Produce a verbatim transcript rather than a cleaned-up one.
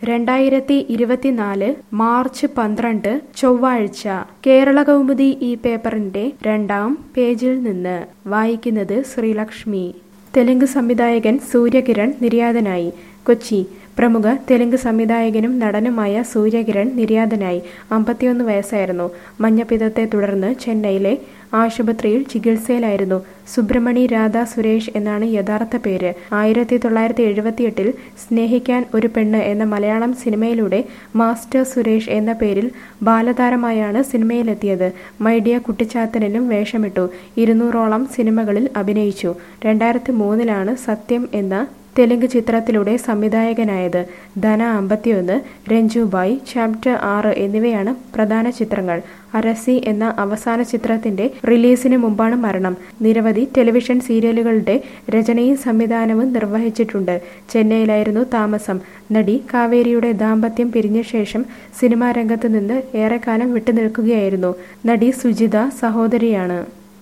രണ്ടായിരത്തി ഇരുപത്തിനാല് മാർച്ച് പന്ത്രണ്ട് ചൊവ്വാഴ്ച കേരളകൗമുദി ഈ പേപ്പറിന്റെ രണ്ടാം പേജിൽ നിന്ന് വായിക്കുന്നത് ശ്രീലക്ഷ്മി. തെലുങ്ക് സംവിധായകൻ സൂര്യകിരൺ നിര്യാതനായി. കൊച്ചി. പ്രമുഖ തെലുങ്ക് സംവിധായകനും നടനുമായ സൂര്യകിരൺ നിര്യാതനായി. അമ്പത്തിയൊന്ന് വയസ്സായിരുന്നു. മഞ്ഞപ്പിത്തത്തെ തുടർന്ന് ചെന്നൈയിലെ ആശുപത്രിയിൽ ചികിത്സയിലായിരുന്നു. സുബ്രഹ്മണി രാധ സുരേഷ് എന്നാണ് യഥാർത്ഥ പേര്. ആയിരത്തി തൊള്ളായിരത്തി എഴുപത്തിയെട്ടിൽ സ്നേഹിക്കാൻ ഒരു പെണ്ണ് എന്ന മലയാളം സിനിമയിലൂടെ മാസ്റ്റർ സുരേഷ് എന്ന പേരിൽ ബാലതാരമായാണ് സിനിമയിലെത്തിയത്. മൈഡിയ കുട്ടിച്ചാത്തനിലും വേഷമിട്ടു. ഇരുന്നൂറോളം സിനിമകളിൽ അഭിനയിച്ചു. രണ്ടായിരത്തി മൂന്നിലാണ് സത്യം എന്ന തെലുങ്ക് ചിത്രത്തിലൂടെ സംവിധായകനായത്. ധന അമ്പത്തിയൊന്ന്, രഞ്ജുബായ്, ചാപ്റ്റർ ആറ് എന്നിവയാണ് പ്രധാന ചിത്രങ്ങൾ. അരസി എന്ന അവസാന ചിത്രത്തിന്റെ റിലീസിന് മുമ്പാണ് മരണം. നിരവധി ടെലിവിഷൻ സീരിയലുകളുടെ രചനയും സംവിധാനവും നിർവഹിച്ചിട്ടുണ്ട്. ചെന്നൈയിലായിരുന്നു താമസം. നടി കാവേരിയുടെ ദാമ്പത്യം പിരിഞ്ഞ ശേഷം സിനിമാ രംഗത്ത് നിന്ന് ഏറെക്കാലം വിട്ടുനിൽക്കുകയായിരുന്നു. നടി സുജിത സഹോദരിയാണ്.